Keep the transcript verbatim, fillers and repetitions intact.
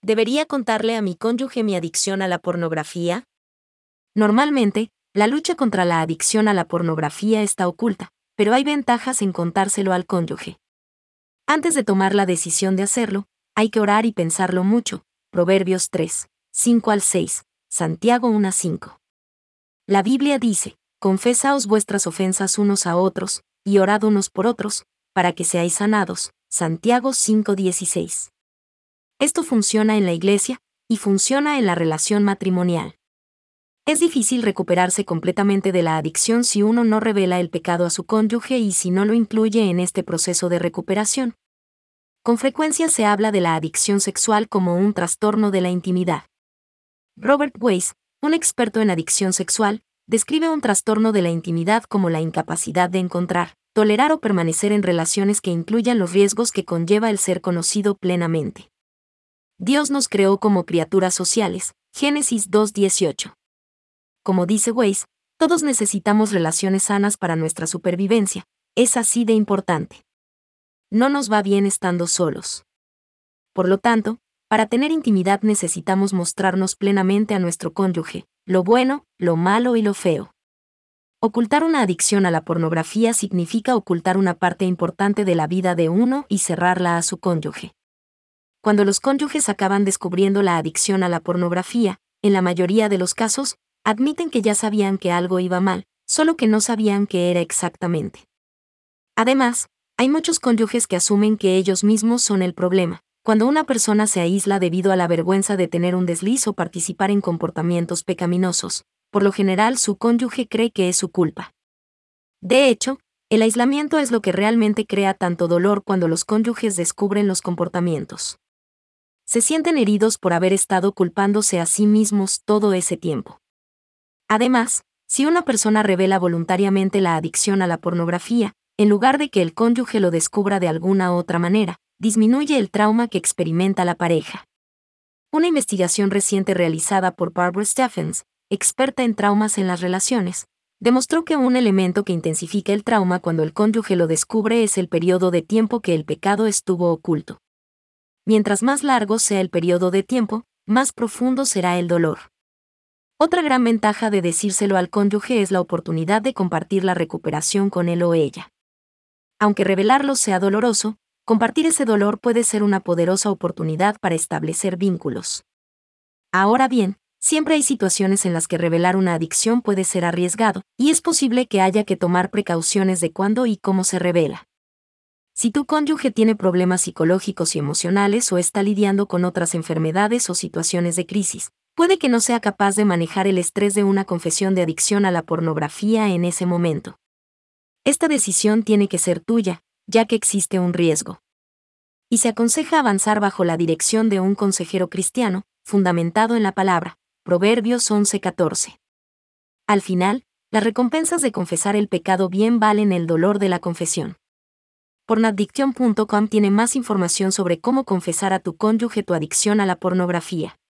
¿Debería contarle a mi cónyuge mi adicción a la pornografía? Normalmente, la lucha contra la adicción a la pornografía está oculta, pero hay ventajas en contárselo al cónyuge. Antes de tomar la decisión de hacerlo, hay que orar y pensarlo mucho. Proverbios tres, cinco al seis, Santiago uno a cinco. La Biblia dice: confesaos vuestras ofensas unos a otros, y orad unos por otros, para que seáis sanados. Santiago cinco dieciséis. Esto funciona en la iglesia, y funciona en la relación matrimonial. Es difícil recuperarse completamente de la adicción si uno no revela el pecado a su cónyuge y si no lo incluye en este proceso de recuperación. Con frecuencia se habla de la adicción sexual como un trastorno de la intimidad. Robert Weiss, un experto en adicción sexual, describe un trastorno de la intimidad como la incapacidad de encontrar, tolerar o permanecer en relaciones que incluyan los riesgos que conlleva el ser conocido plenamente. Dios nos creó como criaturas sociales, Génesis dos dieciocho. Como dice Weiss, todos necesitamos relaciones sanas para nuestra supervivencia, es así de importante. No nos va bien estando solos. Por lo tanto, para tener intimidad necesitamos mostrarnos plenamente a nuestro cónyuge, lo bueno, lo malo y lo feo. Ocultar una adicción a la pornografía significa ocultar una parte importante de la vida de uno y cerrarla a su cónyuge. Cuando los cónyuges acaban descubriendo la adicción a la pornografía, en la mayoría de los casos, admiten que ya sabían que algo iba mal, solo que no sabían qué era exactamente. Además, hay muchos cónyuges que asumen que ellos mismos son el problema. Cuando una persona se aísla debido a la vergüenza de tener un desliz o participar en comportamientos pecaminosos, por lo general su cónyuge cree que es su culpa. De hecho, el aislamiento es lo que realmente crea tanto dolor cuando los cónyuges descubren los comportamientos. Se sienten heridos por haber estado culpándose a sí mismos todo ese tiempo. Además, si una persona revela voluntariamente la adicción a la pornografía, en lugar de que el cónyuge lo descubra de alguna otra manera, disminuye el trauma que experimenta la pareja. Una investigación reciente realizada por Barbara Stephens, experta en traumas en las relaciones, demostró que un elemento que intensifica el trauma cuando el cónyuge lo descubre es el periodo de tiempo que el pecado estuvo oculto. Mientras más largo sea el periodo de tiempo, más profundo será el dolor. Otra gran ventaja de decírselo al cónyuge es la oportunidad de compartir la recuperación con él o ella. Aunque revelarlo sea doloroso, compartir ese dolor puede ser una poderosa oportunidad para establecer vínculos. Ahora bien, siempre hay situaciones en las que revelar una adicción puede ser arriesgado, y es posible que haya que tomar precauciones de cuándo y cómo se revela. Si tu cónyuge tiene problemas psicológicos y emocionales o está lidiando con otras enfermedades o situaciones de crisis, puede que no sea capaz de manejar el estrés de una confesión de adicción a la pornografía en ese momento. Esta decisión tiene que ser tuya, ya que existe un riesgo. Y se aconseja avanzar bajo la dirección de un consejero cristiano, fundamentado en la palabra, Proverbios once catorce. Al final, las recompensas de confesar el pecado bien valen el dolor de la confesión. pornaddiction punto com tiene más información sobre cómo confesar a tu cónyuge tu adicción a la pornografía.